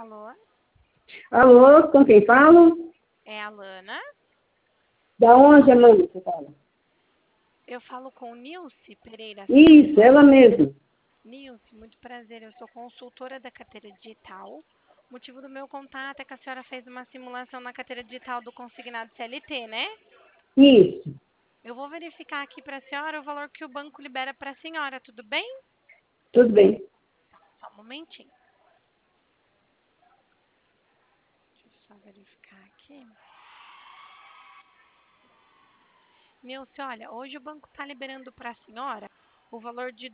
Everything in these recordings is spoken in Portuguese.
Alô? Alô, com quem falo? É a Lana? Da onde, Amanda, você fala? Eu falo com Nilce Pereira Isso, Silva. ela mesma. Nilce, muito prazer. Eu sou consultora da carteira digital. O motivo do meu contato é que a senhora fez uma simulação na carteira digital do consignado CLT, né? Isso, Eu vou verificar aqui para a senhora o valor que o banco libera para a senhora, tudo bem? tudo bem. Só um momentinho. Deixa eu só verificar aqui. Nilce, olha, hoje o banco está liberando para a senhora o valor de R$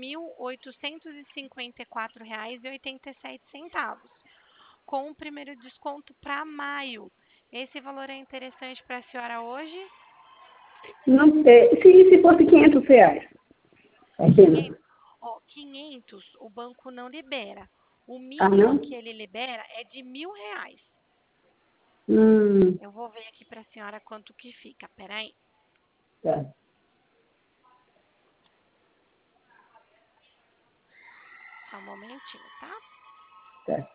2.854,87, com o primeiro desconto para maio. Esse valor é interessante para a senhora hoje? Não sei, se fosse R$ 500, apenas. 500, ó, 500 o banco não libera. O Ah, mínimo não? que ele libera é de R$ 1.000. Hum, Eu vou ver aqui para a senhora quanto que fica. Peraí. tá, Só um momentinho, tá? tá.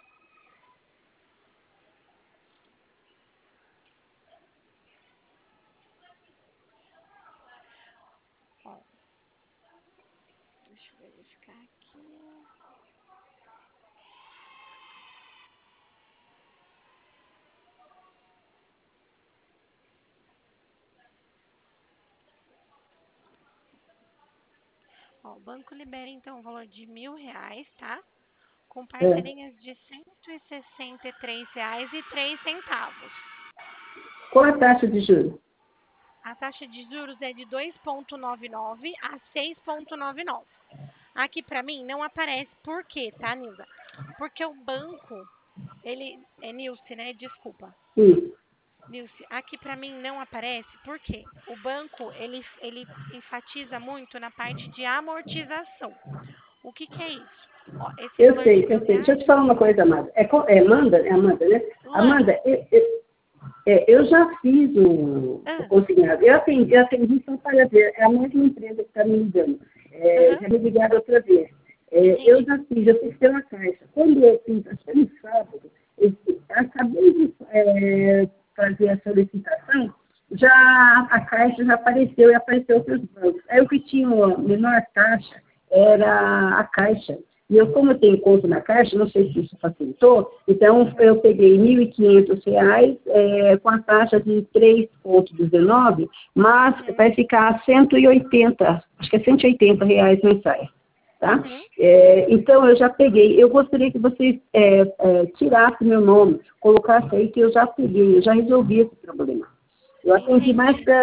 Ó, deixa eu verificar aqui. Ó, o banco libera então o valor de R$ 1.000, tá? Com É. parcelinhas de R$ 163,03. Qual a taxa de juros? A taxa de juros é de 2,99 a 6,99. Aqui para mim não aparece por quê, tá, Nilda? Porque o banco, ele é Nilce, né? Desculpa. Isso. Nilce, aqui para mim não aparece por quê? O banco, ele enfatiza muito na parte de amortização. O que que é isso? Ó, esse Eu valor de sei, mil eu sei. Deixa eu reais, te falar uma coisa, Amanda. É Amanda? É Amanda, né? Lana, Amanda, eu já fiz o ah, consignado. Eu atendi só para ver. É a mesma empresa que está me ligando. aham, Já me ligaram outra vez. Eu entendi. eu fiz pela Caixa. Quando eu fiz, acho que no sábado, eu acabei de fazer a solicitação, já a Caixa já apareceu e apareceu para os bancos. Aí o que tinha a menor taxa era a Caixa. E eu, como eu tenho conta na Caixa, não sei se isso facilitou, então eu peguei R$ 1.500 com a taxa de 3,19, mas Uhum, vai ficar 180, acho que é R$ 180 mensais. Tá? uhum, Então, eu já peguei. Eu gostaria que vocês tirassem meu nome, colocassem aí que eu já peguei, eu já resolvi esse problema. Eu atendi mais entendi.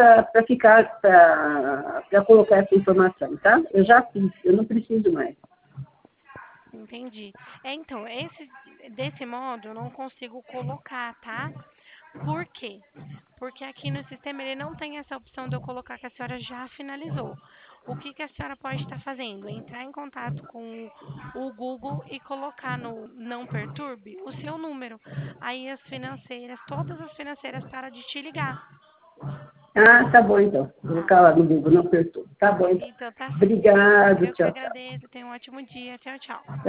para colocar essa informação, tá? Eu já fiz, eu não preciso mais. Entendi. Então, desse modo eu não consigo colocar, tá? Por quê? Porque aqui no sistema ele não tem essa opção de eu colocar que a senhora já finalizou. O que que a senhora pode estar fazendo? Entrar em contato com o Google e colocar no Não Perturbe o seu número. Aí as financeiras, todas as financeiras param de te ligar. Ah, tá bom então. Vou Tá? ficar lá no Google, não perturbo. Tá bom então. Então tá certo. Obrigado, Eu que tchau, tchau. agradeço. Tenha um ótimo dia. Tchau, tchau.